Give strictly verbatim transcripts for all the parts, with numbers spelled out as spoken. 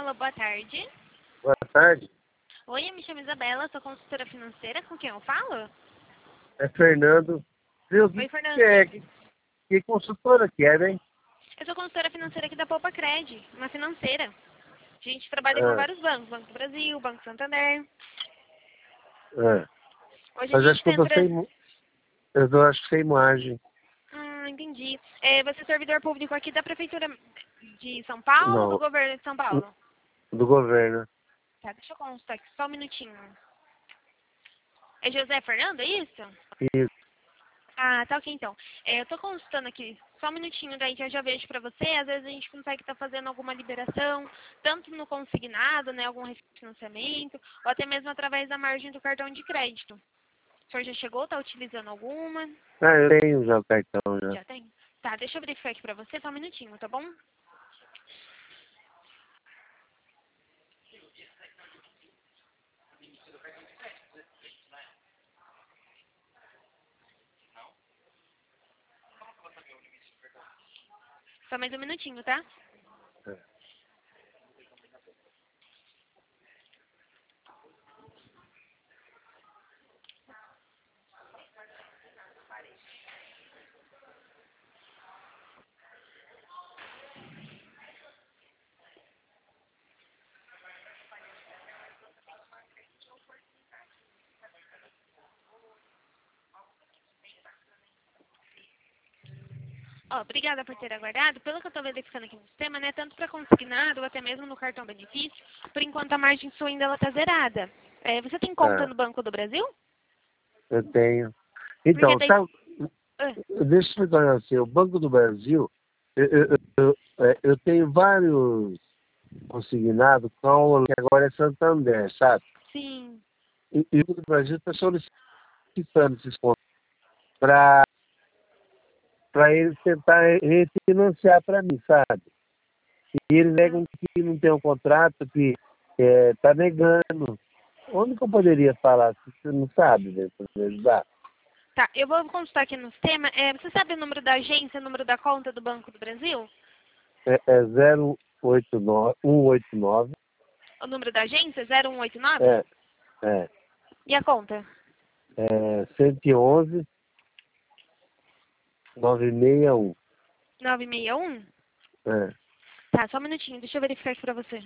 Alô, boa tarde. Boa tarde. Oi, eu me chamo Isabela, sou consultora financeira. Com quem eu falo? É Fernando. Viu? Oi, Fernando. Que, é, que, que consultora que é, hein? Eu sou consultora financeira aqui da Poupa Cred, uma financeira. A gente trabalha com Ah, vários bancos, Banco do Brasil, Banco Santander. ah. Hoje a Mas acho gente que eu tô tenta... sem. Eu tô, acho que sem imagem. Ah, entendi. É, você é servidor público aqui da Prefeitura de São Paulo ou do Não, governo de São Paulo? do governo. Tá, deixa eu consultar aqui, só um minutinho. É José Fernando, é isso? Isso. Ah, tá ok então. É, eu tô consultando aqui, só um minutinho daí que eu já vejo pra você. Às vezes a gente consegue estar fazendo alguma liberação, tanto no consignado, né, algum refinanciamento, ou até mesmo através da margem do cartão de crédito. O senhor já chegou, tá utilizando alguma? Ah, eu tenho já o cartão já. Já tem? Tá, deixa eu verificar aqui pra você, só um minutinho, tá bom? Só mais um minutinho, tá? Ó, obrigada por ter aguardado. Pelo que eu tô verificando aqui no sistema, né, tanto para consignado ou até mesmo no cartão benefício, por enquanto a margem sua ainda ela tá zerada. É, você tem conta Tá, no Banco do Brasil? eu tenho. Porque Então, daí... sabe, Ah, deixa eu explicar assim, o Banco do Brasil, eu, eu, eu, é, eu tenho vários consignados com que agora é Santander, sabe? sim. E, e o Banco do Brasil está solicitando esses pontos para para eles tentar refinanciar para mim, sabe? E eles Ah, negam que não tem um contrato, que está negando. Onde que eu poderia falar? Se você não sabe, né, para me ajudar? tá, eu vou consultar aqui no sistema. É, você sabe o número da agência, o número da conta do Banco do Brasil? É, é zero oito nove, um oito nove, O número da agência? zero um oito nove? é, é, E a conta? é cento e onze, novecentos e sessenta e um. nove seis um? É. Tá, só um minutinho, deixa eu verificar aqui pra você.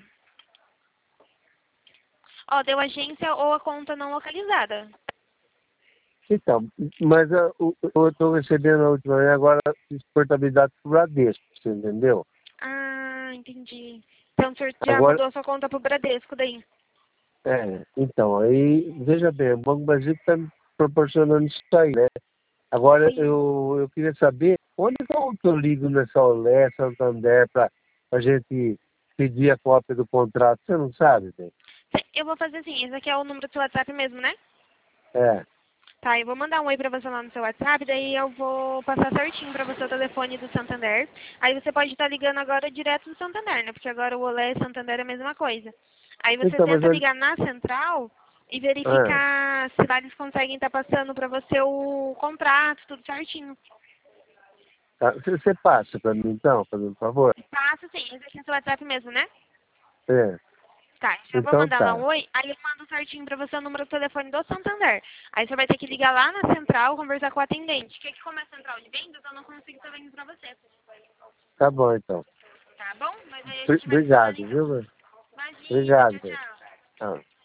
Ó, deu agência ou a conta não localizada. Então, mas eu estou recebendo a última vez agora exportabilidade do Bradesco, você entendeu? Ah, entendi. Então o senhor já Agora, mudou a sua conta pro Bradesco daí. é, então, aí, veja bem, o Banco Brasil está me proporcionando isso aí, né? Agora, Sim. eu, eu queria saber onde que eu que eu ligo nessa Olé, Santander, para a gente pedir a cópia do contrato, você não sabe, bem? Eu vou fazer assim, esse aqui é o número do seu WhatsApp mesmo, né? É, Tá, eu vou mandar um oi pra você lá no seu WhatsApp, daí eu vou passar certinho pra você o telefone do Santander. Aí você pode estar ligando agora direto do Santander, né? Porque agora o Olé e Santander é a mesma coisa. Aí você então, mas tenta olha, ligar na central e ah, verificar se lá eles conseguem estar passando pra você o contrato, tudo certinho. tá, você você passa para mim, então, fazendo um favor? Passa sim, esse aqui é o seu WhatsApp mesmo, né? É, Tá, já vou então mandar lá tá, um oi, aí eu mando certinho pra você o número do telefone do Santander. Aí você vai ter que ligar lá na central, conversar com o atendente. Que que como é central de vendas, eu não consigo estar vendo pra você. tá bom, então. Tá bom? Mas aí a Bri- gente vai se falando Obrigado, então. viu? Imagina, Obrigado, tchau, gente. tchau. Tchau.